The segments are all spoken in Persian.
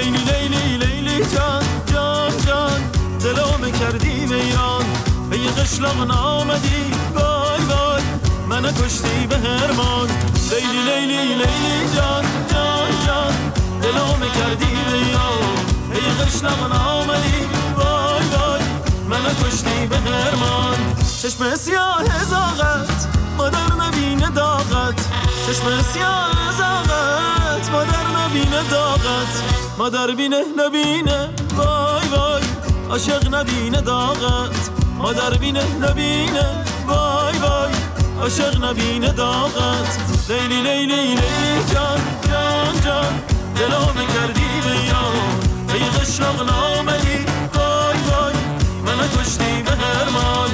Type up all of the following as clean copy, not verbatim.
لیلی لیلی لیلی جان جان جان دلو کردی ویران به یه قشلاق نامدی وای وای منو کشتی به هرمان لیلی لیلی لیلی جان جان جان دلو کردی ویران به یه قشلاق نامدی وای وای منو کشتی به هرمان چشم سیاه زاغت مادر نبینه داغت چشم سیاه زاغت مادر نبینه داغت مادر بینه نبینه وای وای عاشق نبینه داغت مادر بینه نبینه وای وای عاشق نبینه داغت لیلی لیلی لیلی جان جان جان دلو کردی ویران به یه قشلاق نامدی وای وای منو کشتی به هرمان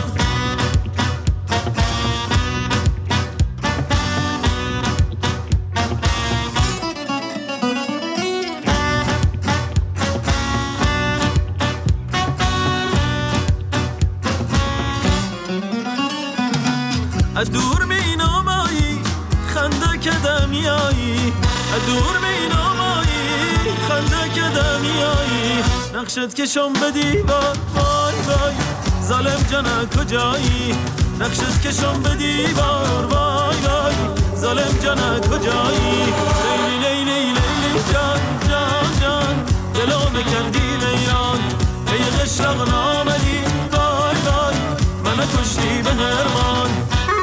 از دور می نامایی خنده که دمیایی از دور می نامایی خنده که دمیایی نقشت کشم به دیوار وای وای ظالم جانه کجایی نقشت کشم به دیوار وای وای ظالم جانه کجایی لیلی لیلی لیلی جان جان جان دلو کردی ویران به یه قشلاق نامدی وای وای منو کشتی به هرمان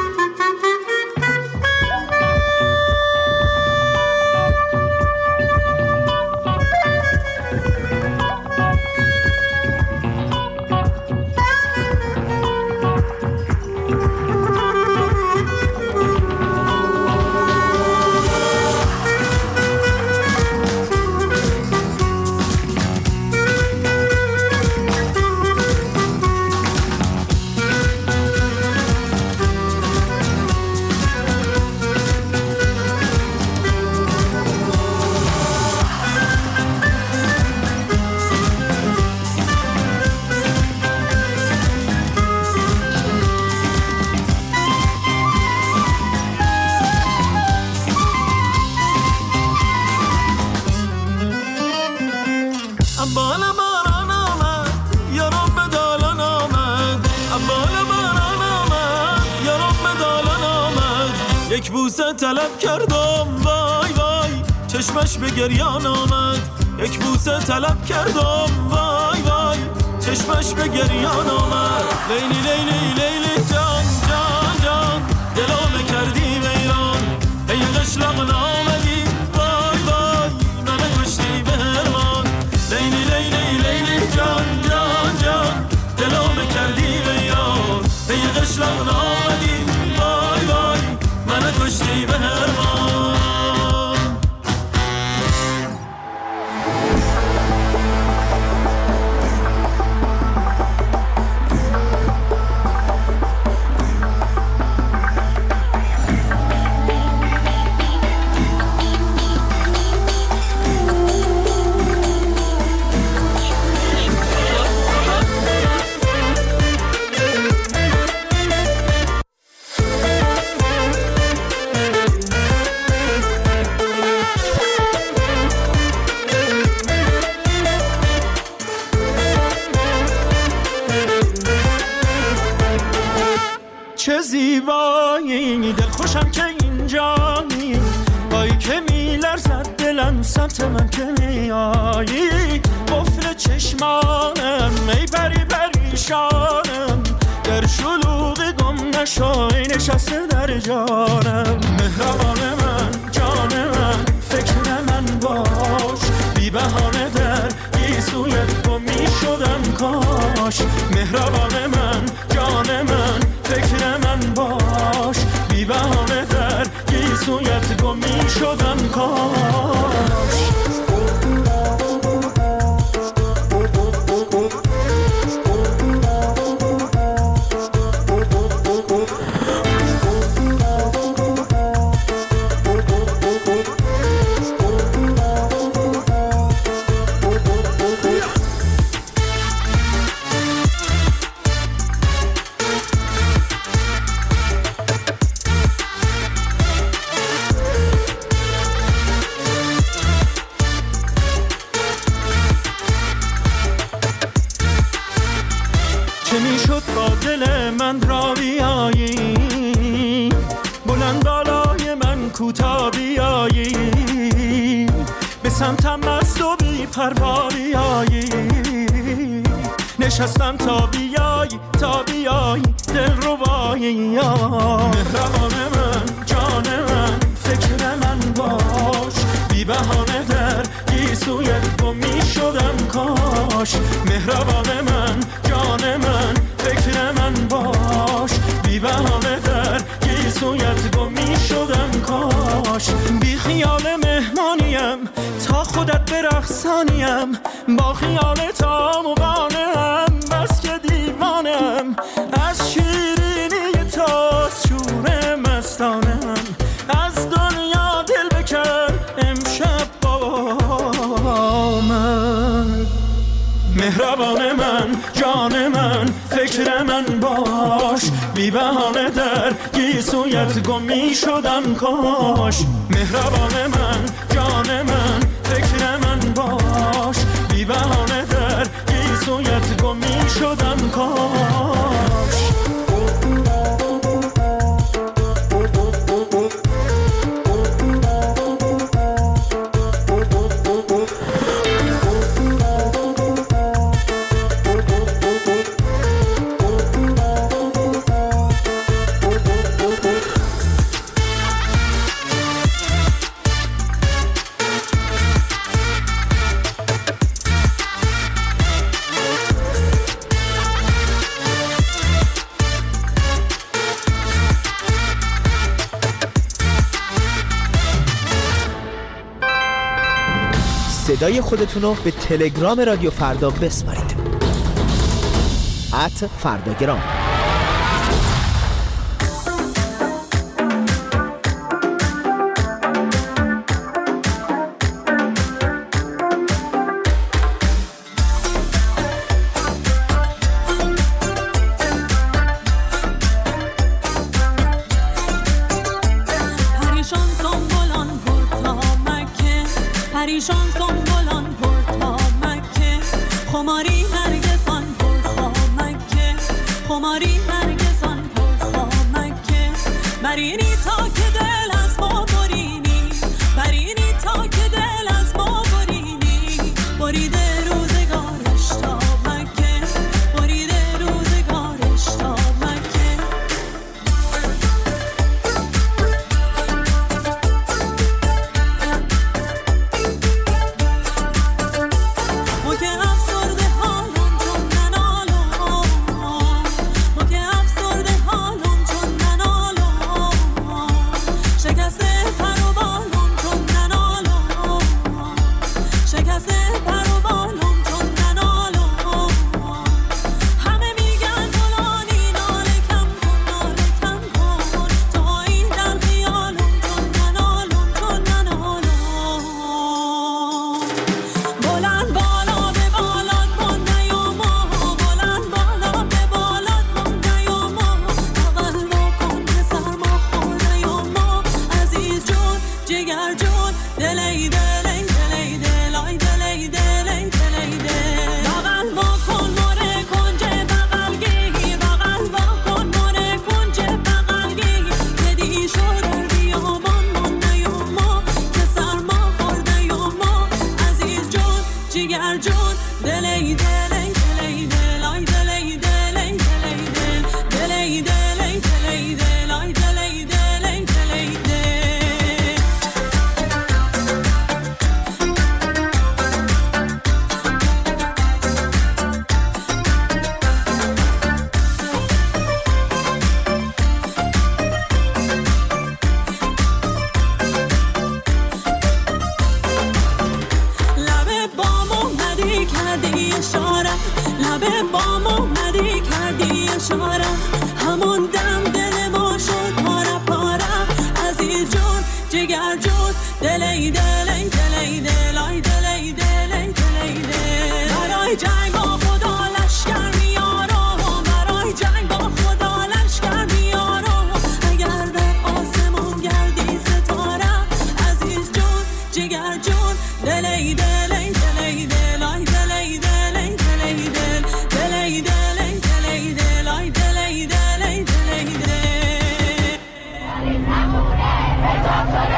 یک بوسه طلب کردم وای وای چشمش به گریان آمد یک بوسه طلب کردم وای وای چشمش به گریان آمد لیلی لیلی لیلی جان جان جان دلو کردی ویران ای قشلاق نامدی وای وای منو کشتی به هرمان لیلی لیلی لیلی جان جان جان دلو کردی ویران ای قشلاق نامدی وای وای منو کشتی به هرمان چه زیبایی دل خوشم که اینجایی بایی که میلرزد دلم سمت من که میایی قفل چشمانم ای پری پریشانم در شلوغ گم نشای نشسته در جانم مهربان من جان من فکر من باش بی بهانه در گیسویت گم میشدم کاش مهربان من جان من فکر من باش بی بهانه در گیسویت گم میشدم کاش کوتا بیایی، به سمتم مست و بی پروا بیایی، نشستم تا بیایی دل ربایی. مهربان من جان من فکر من باش، بی بهانه در گیسویت گم می شدم کاش. مهربان من جان من فکر من باش، بی بهانه در گیسویت گم می شدم کاش. بی خیال مهمانیم تا خودت برقصانیم، با خیال تام و قانم بس که دیوانم، از شیرینی تا شور مستانم، از دنیا دل بکن امشب با من. مهربان من جان من فکر من باش، بی بهانه در گیسویت گم می شدم کاش. مهربان من جان من فکر من باش، بی بهانه در گیسویت گم می شدم کاش. صدای خودتون رو به تلگرام رادیو فردا بسپارید. @فرداگرام. Let's go.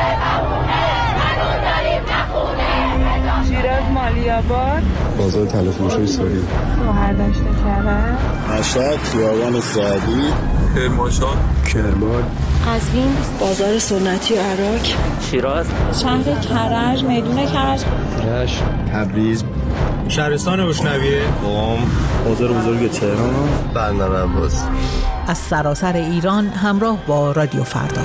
آباد، بازار طلا فروش سوری، بهرداشت کرد، مشهد، خیابان سعدی، کرمانشاه، کرمان، قزوین، بازار سنتی و عراق، شیراز، شهر کرج، میدون کرج، رشت، تبریز، شهرستان روشنویه، قم، بازار بزرگ تهران، بندر عباس. از سراسر ایران همراه با رادیو فردا.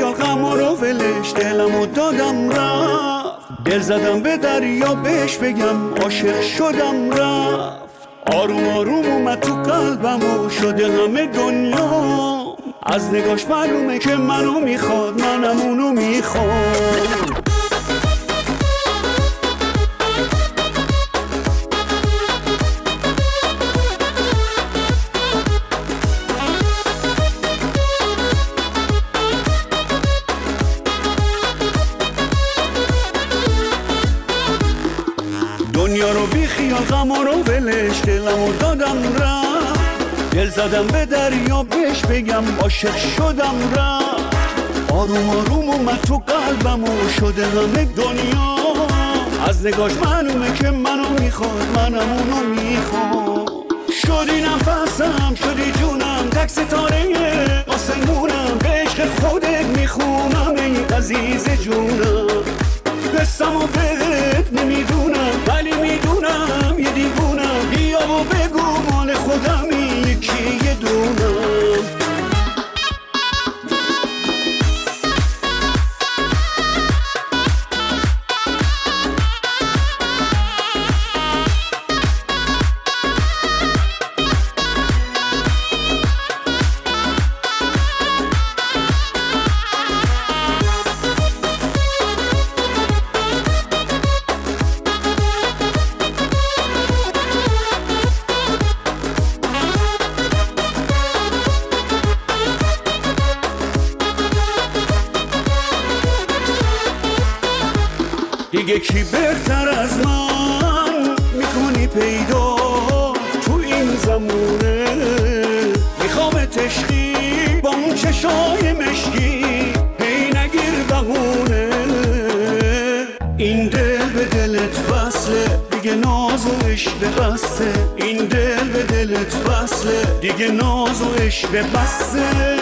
خیال غم رو ولش دلمو دادم رفت دل زدم به دریا بهش بگم عاشق شدم رفت آروم آروم اومد تو قلبم و شده همه دنیا از نگاش معلومه که منو میخواد منم اونو میخواد دنیا رو بی خیال غم رو ولش دلمو دادم رفت دل زدم به دریا بهش بگم عاشق شدم رفت آروم آروم اومد تو قلبم و شده همه دنیا از نگاش معلومه که منو میخواد منم اونو میخواد شدی نفسم شدی جونم تک ستاره آسمونم به عشق خودت میخونم ای عزیز جونم قصم و بهت نمیدونم ولی میدونم یه دیوونم بیا و بگو مال خودمی یکی یه دونم دیگه کی بهتر از من میکنی پیدا تو این زمونه میخوام تشقی با اون چشای مشکی هی نگیر بهونه این دل به دلت وصله دیگه ناز و عشق بسته این دل به دلت وصله دیگه ناز و عشق بسته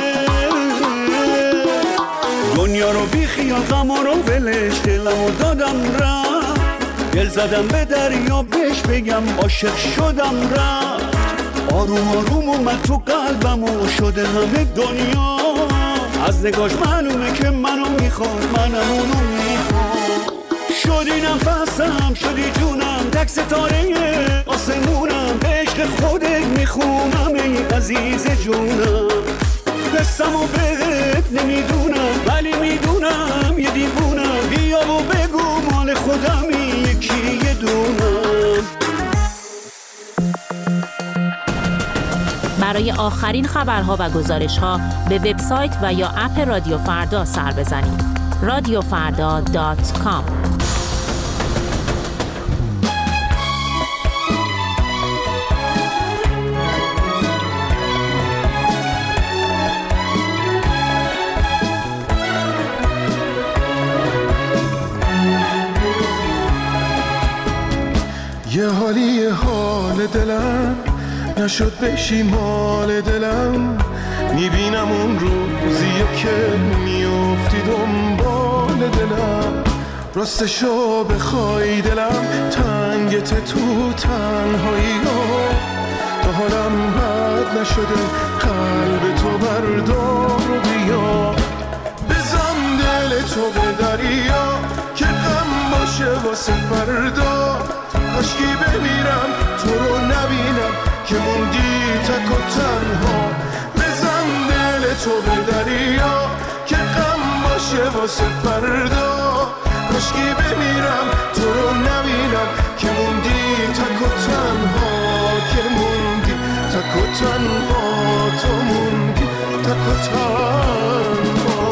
دنیا رو بی خیال غم رو ولش دلمو دادم رفت دل زدم به دریا بهش بگم عاشق شدم رفت آروم آروم اومد تو قلبم و شده همه دنیا از نگاش معلومه که منو میخواد منم اونو میخواد شدی نفسم شدی جونم تک ستاره آسمونم به عشق خودت میخونم ای عزیز جونم قصم و بهت نمیدونم ولی میدونم یه دیوونم بیا و بگو مال خودمی یکی یه دونم برای آخرین خبرها و گزارشها به وبسایت و یا اپ رادیو فردا سر بزنید radiofarda.com یه حالی حال دلم نشد بشی مال دلم میبینم اون روزیه که میافتی دنبال دلم راستشو بخوای دلم تنگت تو تنهایی ها تا حالم بد نشده قلب تو بردار و بیا بزن دل تو به دریا که غم باشه واسه فردا کاشکی بمیرم تو رو نبینم که موندی تک و تنها بزن دل تو به دریا که غم باشه واسه فردا کاشکی بمیرم تو رو نبینم که موندی تک و تنها که موندی تک و تنها تو موندی تک و تنها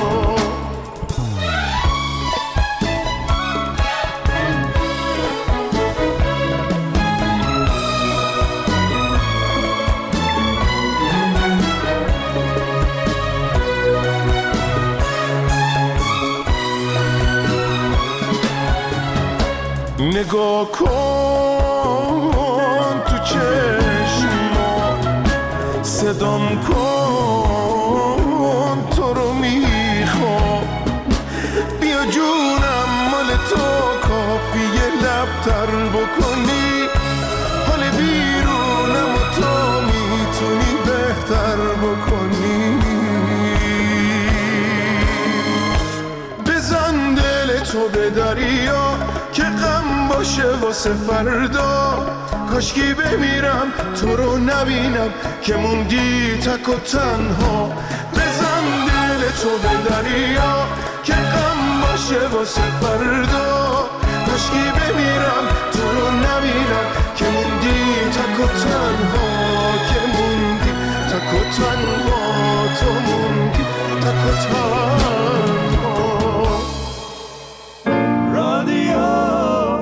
نگاه کن تو چشما صدام کن تو رو میخوام بیا جونم مال تو کافیه لبتر بکنی حال بیرونم و تو میتونی بهتر بکنی تو به دریا که غم باشه واسه فردا. کاشکی بمیرم تو رو نبینم که موندی تک و تنها. بزن دل تو به دریا که غم باشه واسه فردا. کاشکی بمیرم تو رو نبینم که موندی تک و تنها. که موندی تک و تنها. تو موندی تک و تنها. رادیو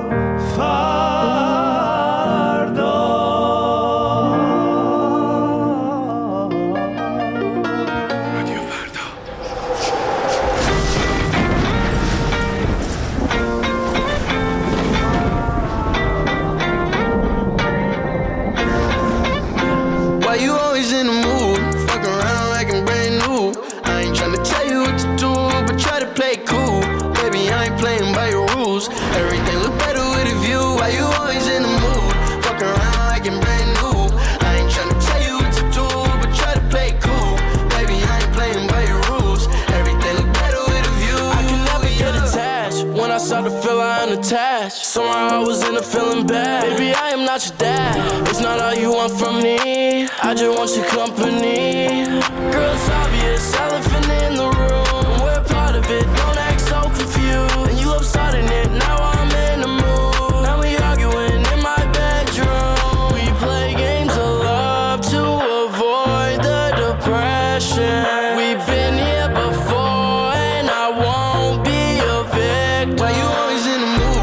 somehow I was in a feeling bad. Baby, I am not your dad. It's not all you want from me. I just want your company. Girl, it's obvious, elephant in the room. We're part of it, don't act so confused. And you love starting it, now I'm in the mood. Now we arguing in my bedroom. We play games of love to avoid the depression. We've been here before and I won't be a victim. Why you always in the mood?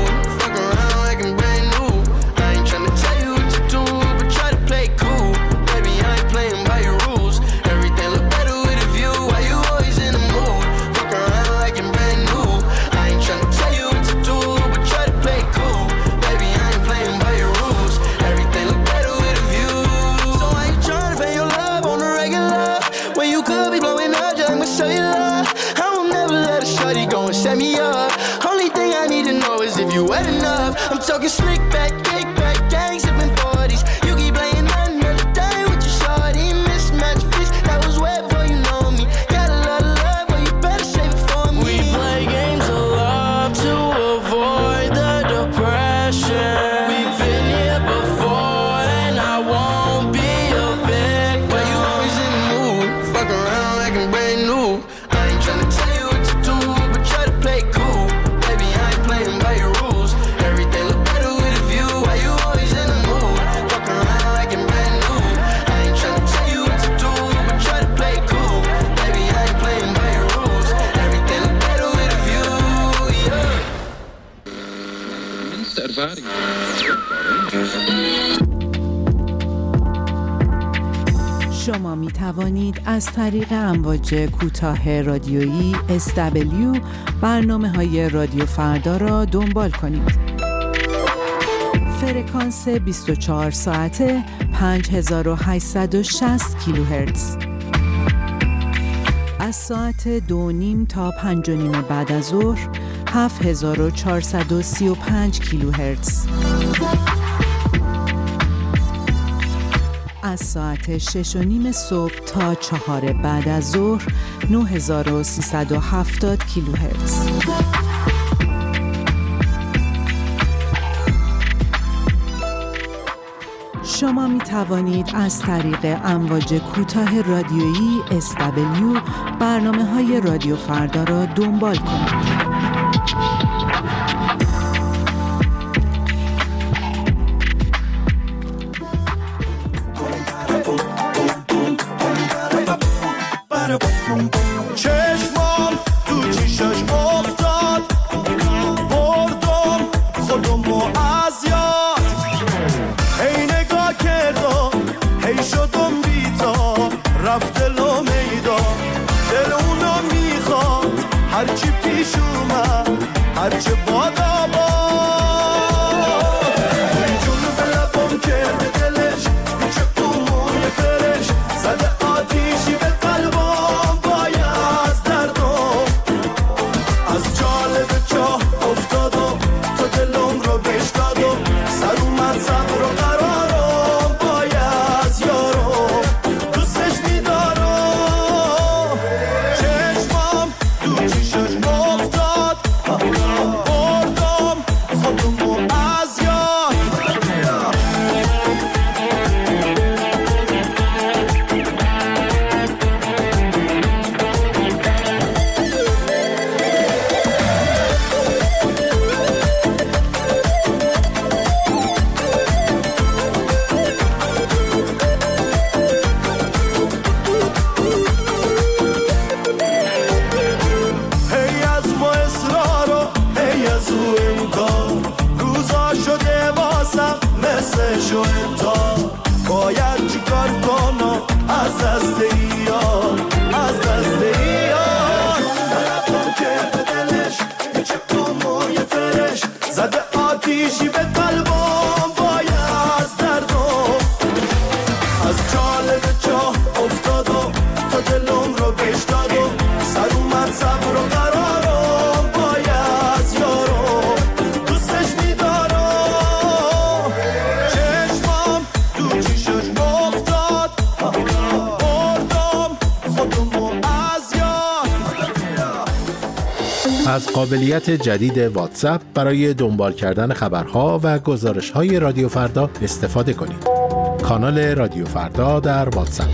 I'm talking slick back, kick back, gang sipping 40s. You keep playing another day with your shorty. Mismatch fish, that was way before you know me. Got a lot of love, but you better save it for me. We play games of love to avoid the depression. We've been here before and I won't be a victim. Why you always in the mood? Fuck around like I'm brand new. I ain't tryna tell you what to do, but try to play cool. Baby, I ain't playing by your rules. شما می توانید از طریق امواج کوتاه رادیویی SW برنامه‌های رادیو فردا را دنبال کنید. فرکانس 24 ساعته 5860 کیلوهرتز. از ساعت 2:30 تا 5:30 بعد از ظهر 7435 کیلوهرتز. از ساعت 6:30 صبح تا 4 بعد از ظهر 9370 کیلوهرتز. شما می توانید از طریق امواج کوتاه رادیویی SW برنامه‌های رادیو فردا را دنبال کنید. چشمام تو چیشاش افتاد، بردم خودمو از یاد. هی نگاه کردم، هی شدم بی‌تاب، رفت دلو میدا، دل اونو میخواد، هرچی پیش اومد، هرچی بادا باد. توی جونو به لبم کرده دلش، پیچه اون فرش، زده آتیشی به قلبم بای از دردم. از جالب چاه افتادم، تو دلم رو بهش دادم، سر اومد صبر و قرارم بای از یارم، دوستش میدارم. چشمام تو چیشش افتاد، بردم خودمو از یاد. شو انتا باید چیکار کنم از دست ایار، از دست ایار. نرفتم که به دلش یه چکم و یه فرش زده آتیشی به قلبم باید از دردم از جاله به جا افتادم تا دلم رو گش دادم سر اومد صبر و قرارم باید از یارم دوستش میدارم. از قابلیت جدید واتساپ برای دنبال کردن خبرها و گزارش‌های رادیو فردا استفاده کنید. کانال رادیو فردا در واتساپ.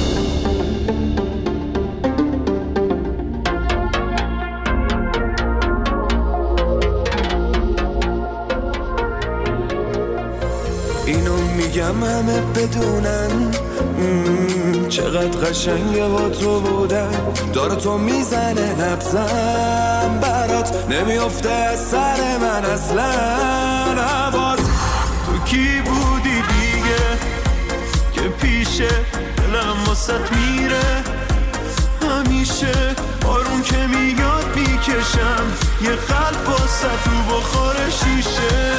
اینو میگم همه بدونن چقدر قشنگه با تو بودن. داره تو میزنه نبزم برات نمیافته از سر من اصلا. عباس تو کی بودی دیگه که پیشه دلم واسط میره همیشه آروم که میاد میکشم یه قلب واسط تو بخور شیشه.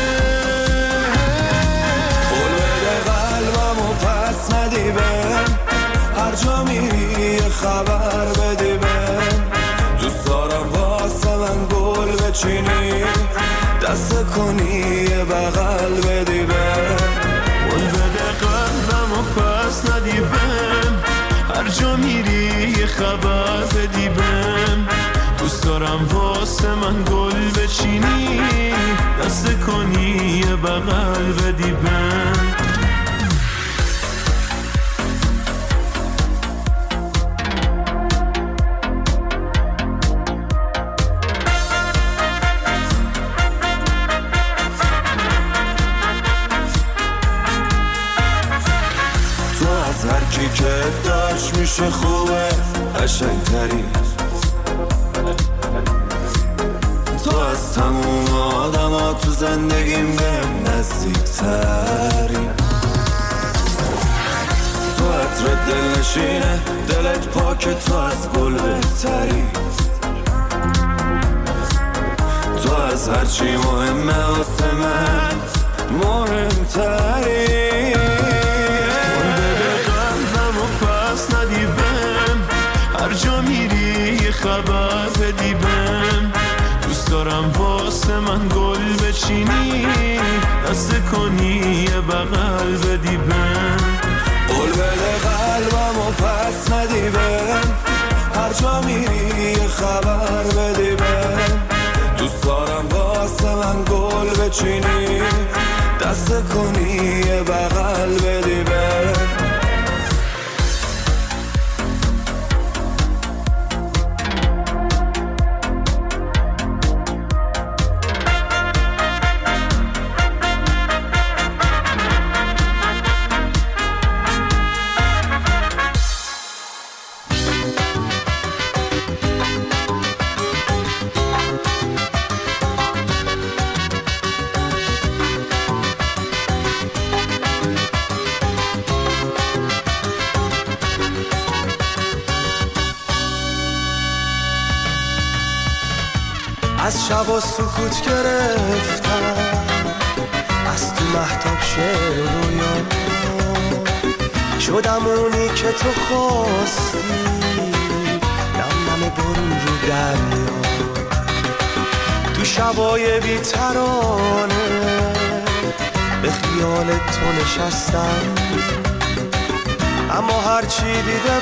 قلبمو پس ندی بهم هر جا میری یه خبر بدی بهم دوست دارم واسه من گل بچینی دست کنی یه بغل بدی بهم گل بده قلبمو پس ندی بهم هر جا میری یه خبر بدی بهم دوست دارم واسه من گل بچینی دست کنی یه بغل بدی بهم. هرکی که داشت میشه خوبه قشنگتری تو از تموم آدم ها تو زندگیم بهم نزدیکتری تو عطر دل نشینه دلت پاکه تو از گل بهتری تو از هرچی مهمه واسه من مهمتری. هر جا میری یه خبر بدی بهم دوست دارم واسه من گل بچینی دست کنی یه بغل بدی بهم قول بده قلبمو پس ندی بهم هر جا میری یه خبر بدی بهم دوست دارم واسه من گل بچینی دست کنی یه بغل بدی بهم. از شب سکوت گرفتم از تو مهتاب شعر رویا شدم اونی که تو خواستی نم برون رو دریا تو شبای بی‌ترانه به خیال تو نشستم اما هرچی دیده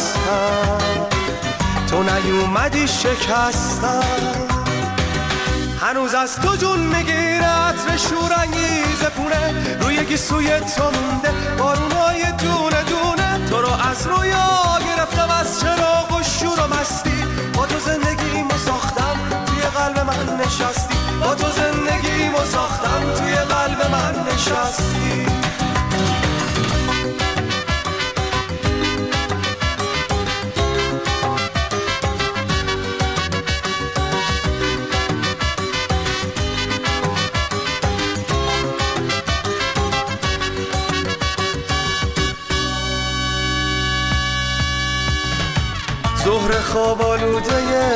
بستم تو نیومدی شکستم هنوز از تو جون میگیره عطر شورانگیز پونه روی گیسوی تو مونده بارونای دونه دونه تو رو از رویا گرفتم از چراغ و شور و مستی با تو زندگیمو ساختم توی قلب من نشستی با تو زندگیمو ساختم توی قلب من نشستی ظهر خواب آلوده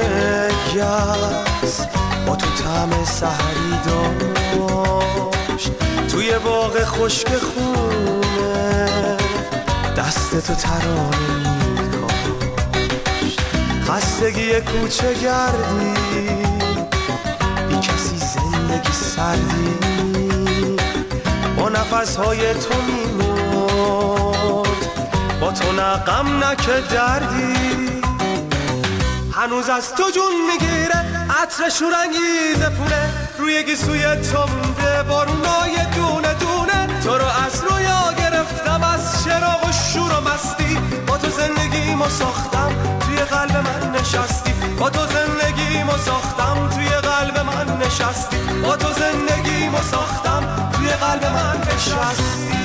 یکیست با تو طعم سحری داشت توی باغ خشک خونه دست تو ترانه میکاشت خستگی کوچه گردی بی کسی زندگی سردی با نفسهای تو میمرد با تو نه غم نه که دردی هنوز از تو جون میگیره عطر شورانگیز پونه روی گیسوی تو مونده بارونای دونه دونه تو رو از رویا گرفتم از چراغ و شور و مستی با تو زندگیمو ساختم توی قلب من نشستی با تو زندگیمو ساختم توی قلب من نشستی با تو زندگیمو ساختم توی قلب من نشستی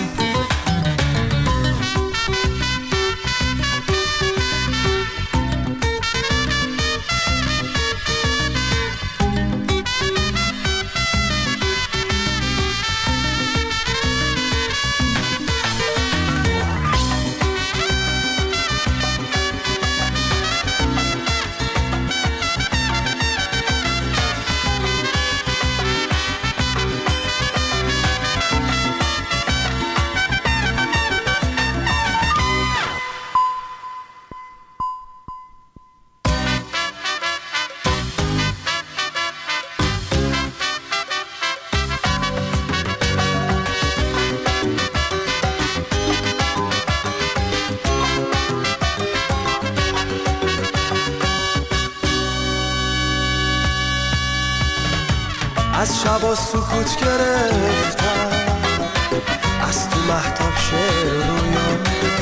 از شبا سکوت گرفتم از تو مهتاب شعر رویا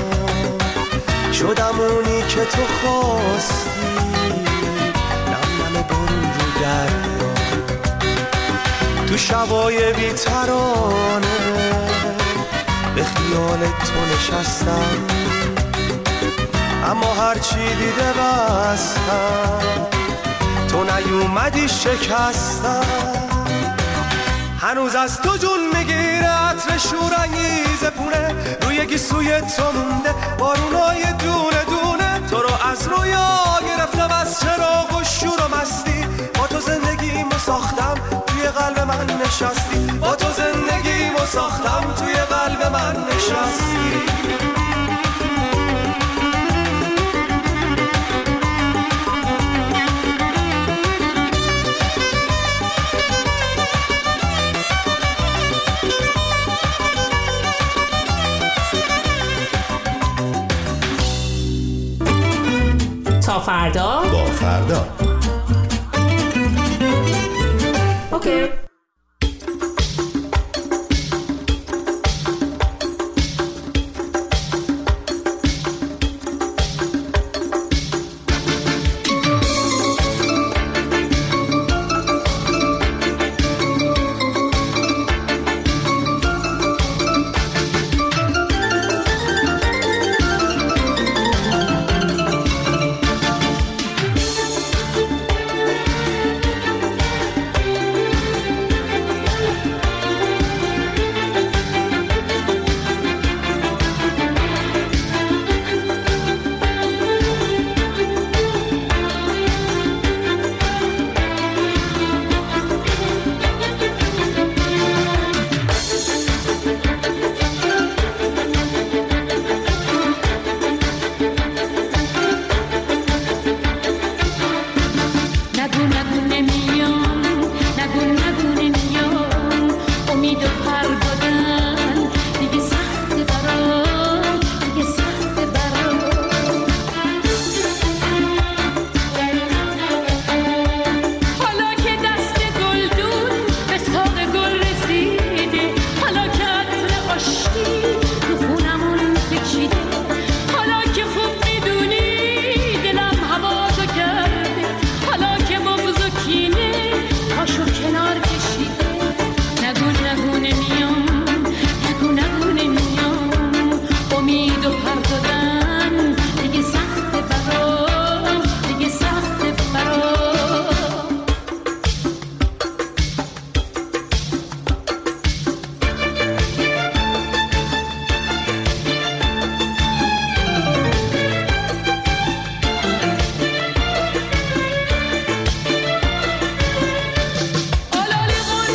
شدم اونی که تو خواستی نم نم برون رو دریا تو شبای بی‌ترانه به خیال تو نشستم اما هرچی دیده بستم تو نیومدی شکستم هنوز از تو جون میگیره عطر شورانگیز پونه روی گیسوی تو مونده بارونای دونه دونه تو رو از رویا گرفتم از چراغ و شور و مستی با تو زندگیمو ساختم توی قلب من نشستی با تو زندگیمو ساختم توی قلب من نشستی تا فردا با فردا اوکی.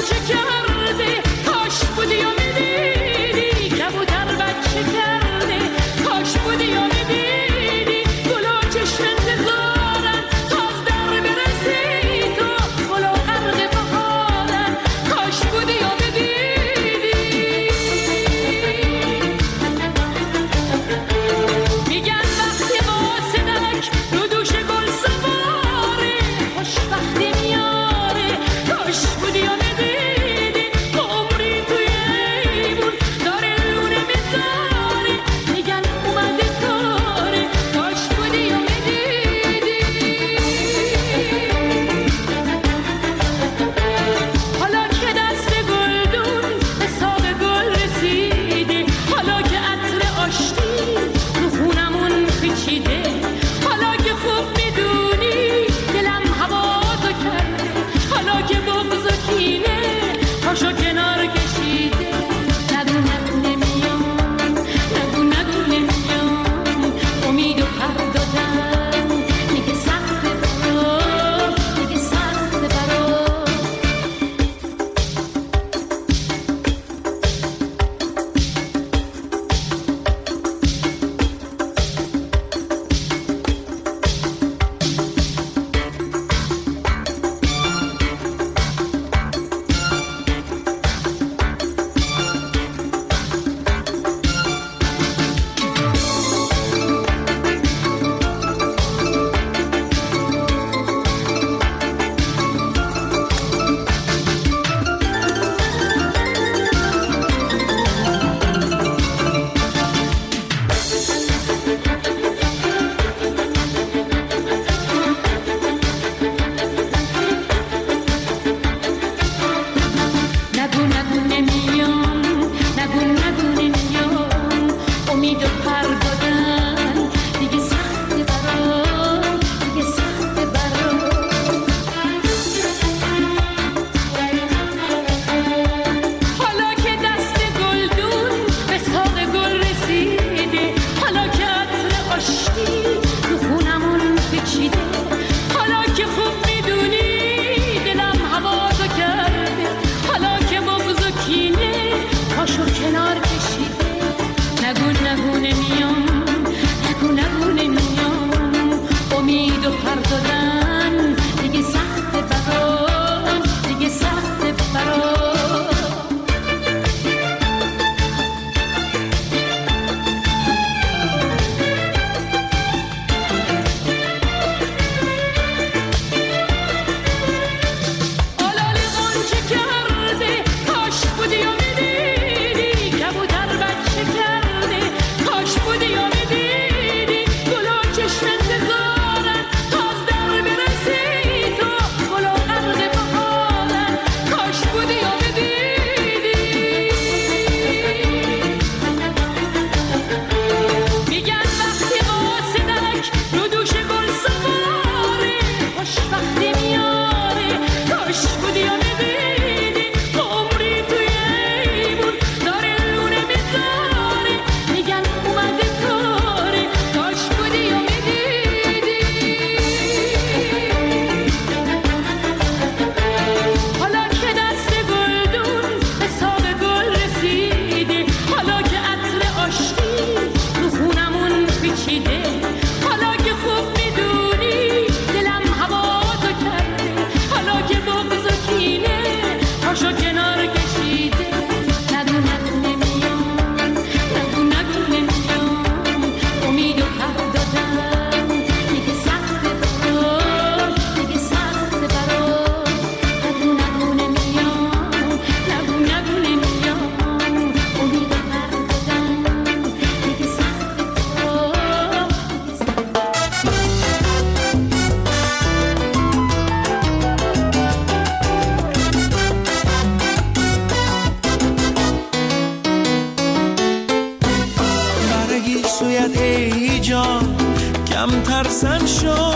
ترسن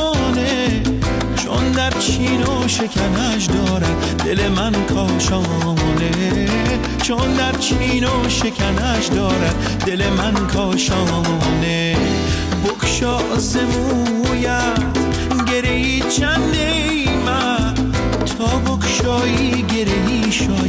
شانه، چون در چین و شکنش دارد دل من کاشانه، چون در چین و شکنش دارد دل من کاشانه. بکشا زمویت گرهی چند ای من، تا بکشایی گرهی شاید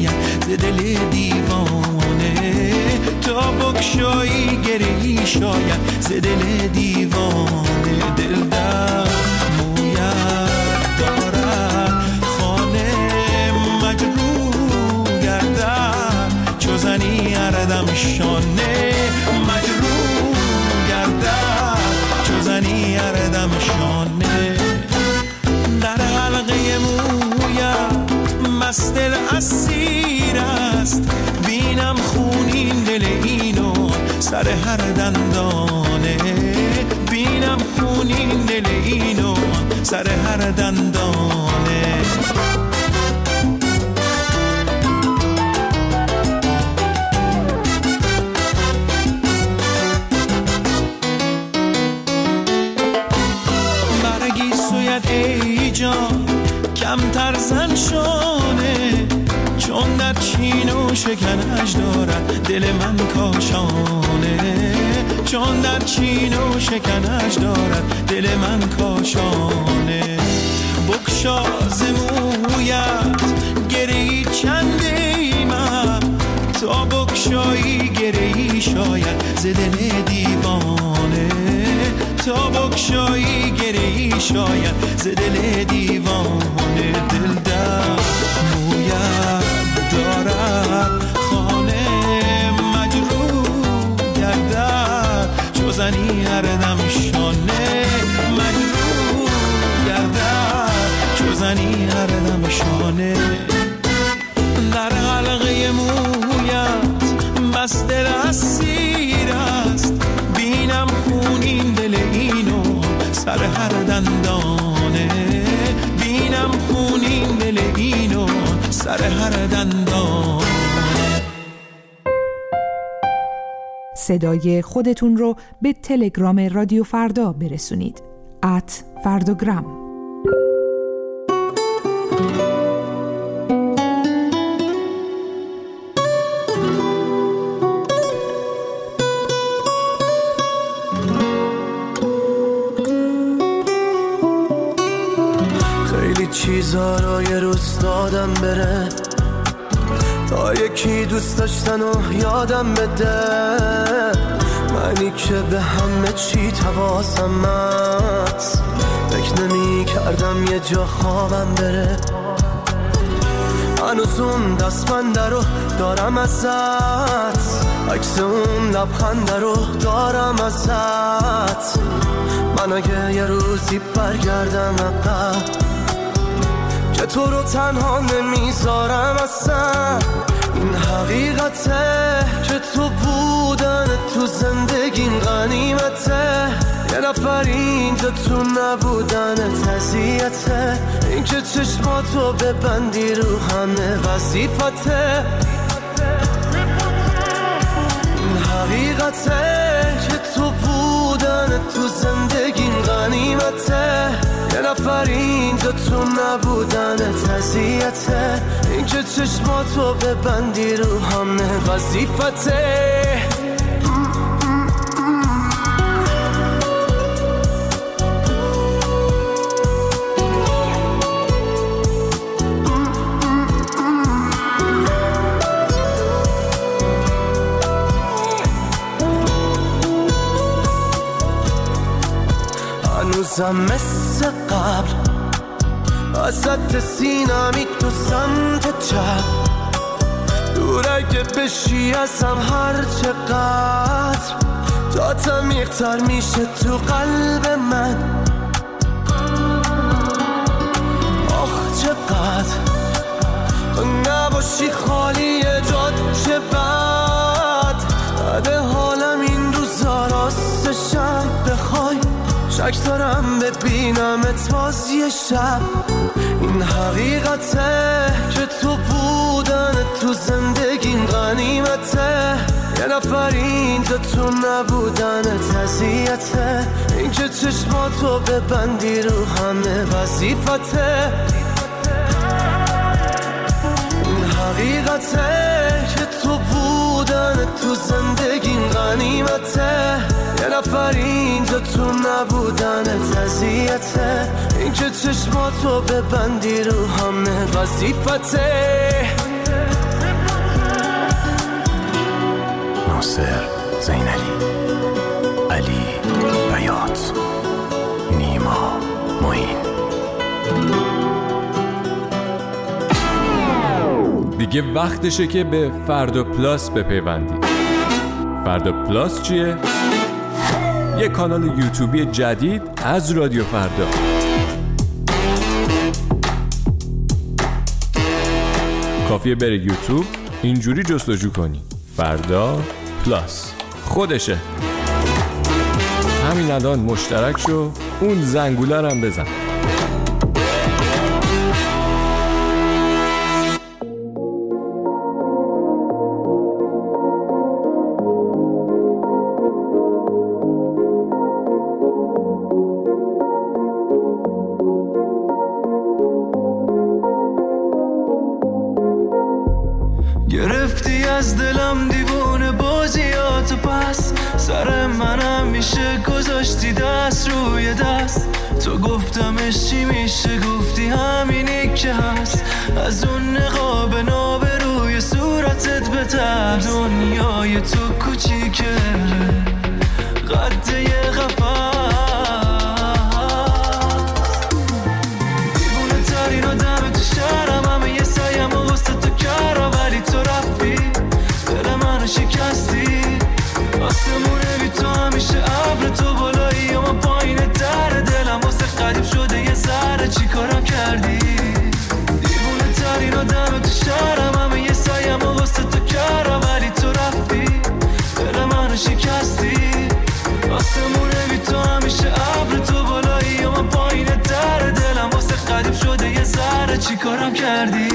ز دل دیوانه تا بکشایی گرهی شاید ز دل دیوانه دل در مویت دارد خانه مجروح گردد چو زنی اردم شانه مجروح گردد چو زنی اردم شانه در حلقه مویت مست دل اسیر است بینم خونین دل اینو سر هر دندانه بینم خونین دل اینو سر هر دندانه برگی سویت ای جان کمتر زن شانه چون در چین و شکنش دارد دل من کاشانه چون در چین و شکنش دارد دل من کاشانه بکشا ز مویت گری چند ایمم تا بکشایی گری شاید ز دل دیوانه تا بکشایی گری شاید ز دل دیوانه دل در مویت دارد خانه مجروح گردد چو زنی اردم شانه مجروح گردد چو زنی اردم شانه در حلقه مویت مست دل اسیر است بینم خونین دل اینو سر هر دندانه بینم خونین دل اینو سر هر دندانه. صدای خودتون رو به تلگرام رادیو فردا برسونید @فرداگرام. چیزا رو یه روز دادم بره تا یکی دوست داشتن و یادم بده منی که به همه چی حواسم هست فکر نمی کردم یه جا خوابم بره هنوز اون دستبنده رو دارم ازت عکس اون لبخنده رو دارم ازت من اگه یه روزی برگردم عقب که تو رو تنها نمیذارم اصلا این حقیقته که تو بودن تو زندگیم غنیمته یه نفر اینجا تو نبودن تزیته این که چشماتو ببندی رو همه وظیفته این حقیقته که تو بودن تو زندگیم غنیمته یه نفر اینجا تو نبودن تزیته این که چشماتو ببندی رو همه وظیفته هنوزم مثل قبل وسط سینمی تو سمت چپ دور اگه بشی ازم هر چقدر جات عمیق‌تر میشه تو قلب من آخ چقدر تو نباشی خالی جات چه بد حالم این روزا راستشم بخوای شک دارم ببینمت باز یه شب این حقیقته که تو بودن تو زندگیم غنیمته یه نفر اینجا تو نبودن تزیته این که چشماتو ببندی رو همه وظیفته این حقیقته که تو بودن تو زندگیم غنیمته یه نفر اینجا تو نبودن تزیته این که چشماتو ببندی رو همه وظیفته دیگه وقتشه که به فردا پلاس بپیوندی. فردا پلاس چیه؟ یه کانال یوتیوبی جدید از رادیو فردا. کافیه بره یوتیوب، اینجوری جستجو کنی فردا پلاس، خودشه. همین الان مشترک شو، اون زنگوله هم بزن. گرفتی از دلم دیوونه بازیاتو، پس سر منم میشه گذاشتی دست روی دست. تو گفتمش چی میشه، گفتی همینی که هست. از اون نقاب ناب روی صورتت بترس. دنیای تو کوچیکه قد یه قفس. دیوونه ترین آدم تو شهرم، همه یه سایم و واسه تو کردم، ولی تو رفتی دل منو شکستی. آسمونه بی تو همیشه ابر، تو بالایی و من پایین در دلم. واسه قدیم شده یه ذره چی کارم کردی. دیوونه ترین آدم تو شهرم، همه یه سایم و واسه تو کردم، ولی تو رفتی دل منو شکستی. آسمونه بی تو همیشه ابر، تو بالایی و من پایین در دلم. واسه قدیم شده یه ذره چی کارم کردی.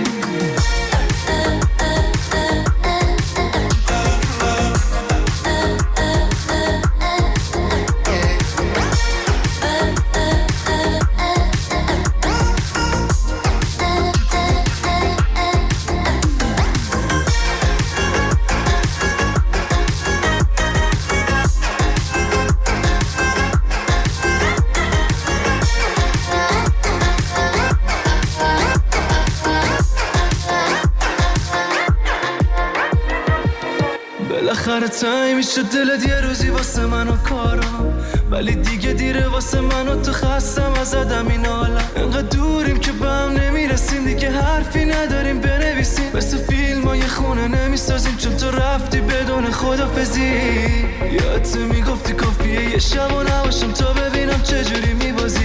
بالاخره تایی میشه دلت یه روزی واسه منو کارم، ولی دیگه دیره واسه منو. تو خستم از آدم این عالم، انقدر دوریم که به هم نمیرسیم. دیگه حرفی نداریم بنویسیم، مثل فیلم ها یه خونه نمیسازیم، چون تو رفتی بدون خدافزی. یادت میگفتی کافیه یه شب و نباشم تا ببینم چجوری میبازی.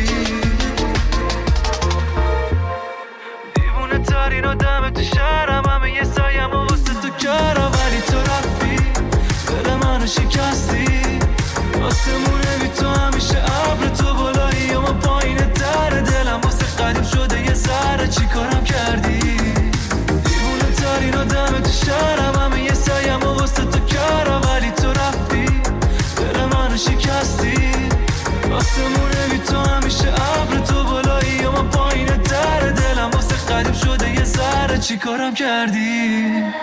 دیوونه ترین آدم تو شهرم، همه یه سایم و واسه تو کردم، ولی تو رفتی دل منو شکستی. آسمونه بی تو همیشه ابر، تو بالایی و من پایین در دلم. واسه قدیم شده یه ذره چی کارم کردی. دیوونه ترین آدم تو شهرم، همه یه سایم و واسه تو کردم، ولی تو رفتی دل منو شکستی. آسمونه بی تو همیشه ابر، تو بالایی و من پایین در دلم. واسه قدیم شده یه ذره چی کارم کردی.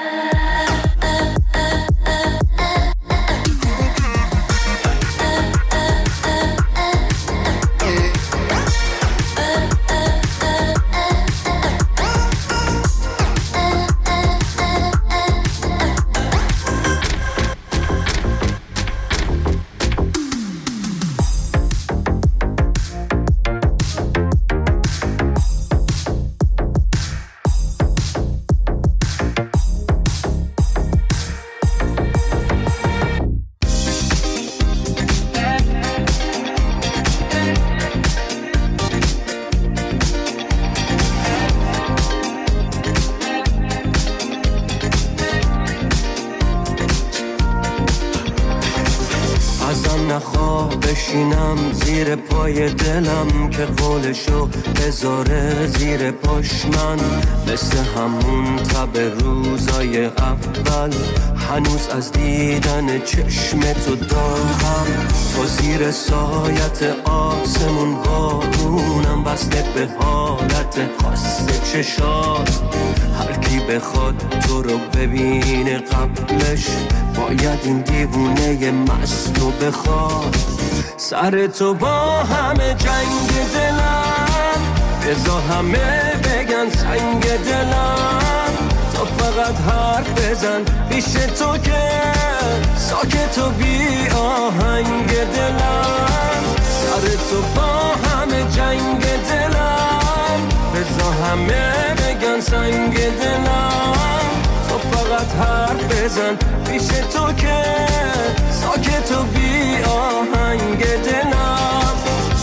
بشینم زیر پای دلم که قولشو بذاره زیر پاش من، مثل همون تب روزای اول. هنوز از دیدن چشم تو داغم، تو زیر سایت آسمون بارونم، بسته به حالت خاص چشات. هر کی بخواد تو رو ببینه قبلش باید این دیوونه مستو بخواد. سر تو با همه جنگ دلم، بذار همه بگن سنگ دلم. تو فقط حرف بزن پیش تو که ساکت و بی آهنگ دلم. سر تو با همه جنگ دلم، بذار همه بگن سنگ دلم. بزن پیش تو که ساکت و بی آهنگ دلم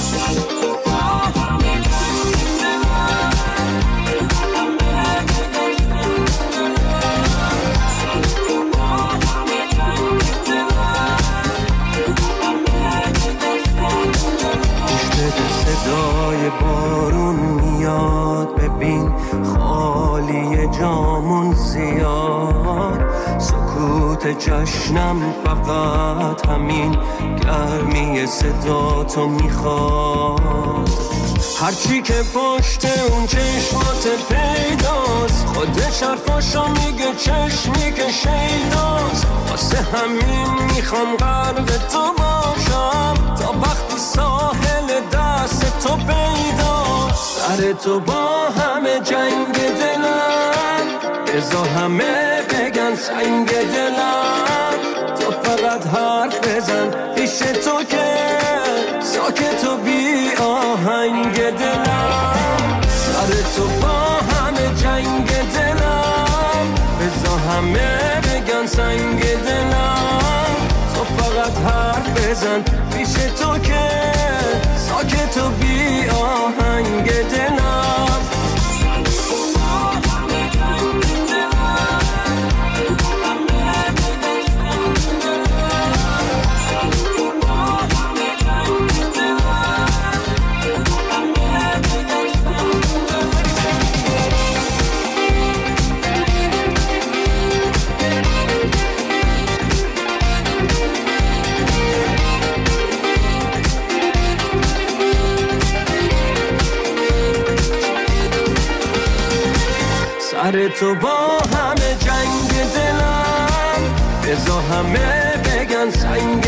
صدای بارون میاد ببین خالی جامون زیاد سکوت جشنم فقط همین گرمی صداتو میخواد هرچی که پشت اون چشمات پیداست خودش حرفاشو میگه چشمی که شیداست واسه همین میخوام قرب تو باشم تا وقتی ساحل دست تو پیداست سر تو با همه جنگ دلم بذار همه بگن سنگ دلم تو فقط حرف بزن پیش تو که ساکت و بی آهنگ دلم سر تو با همه جنگ دلم بذار همه بگن سنگ دلم تو فقط حرف بزن پیش تو که ساکت و بی آهنگ دلم سر تو با همه جنگ دلم بذار همه بگن سنگ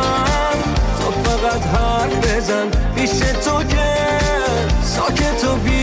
دلم تو فقط حرف بزن پیش تو که ساکت و بی